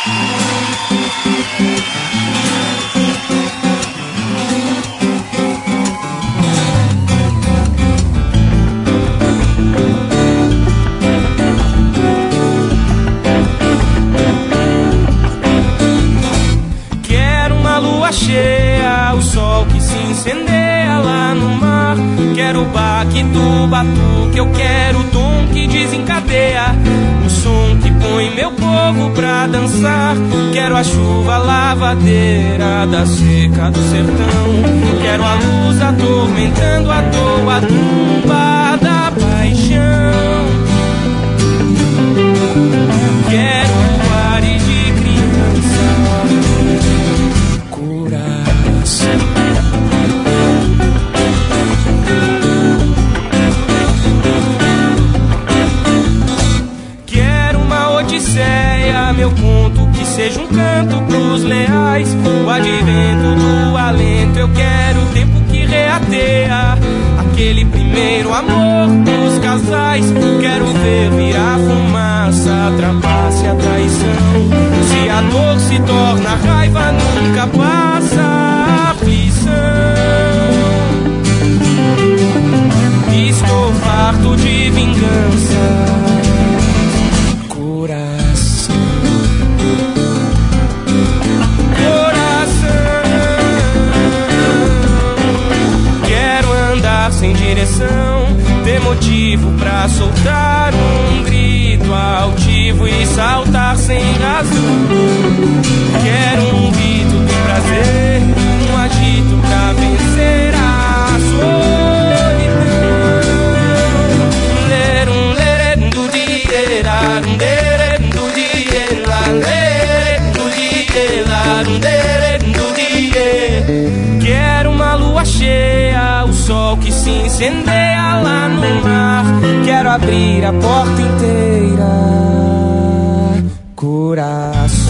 Cheia, o sol que se incendeia lá no mar. Quero o baque do batuque, eu quero o tom que desencadeia, o som que põe meu povo pra dançar. Quero a chuva lavadeira da seca do sertão. Quero a luz atormentando à toa a tumba da paixão. Quero o ar de criança, quero uma odisseia, meu conto que seja um canto pros leais. O advento do alento, eu quero o tempo que reateia aquele primeiro amor dos casais. Quero ver virar fumaça, trapace a traição. Se a dor se torna raiva, nunca passa a aflição. Estou farto de vingança, coração. Quero andar sem direção, ter motivo pra soltar um grito altivo e saltar sem razão. Quero um grito de prazer, um agito pra vencer a solidão. Quero uma lua cheia, o sol que se incendeia lá no mar. Quero abrir a porta inteira, coração.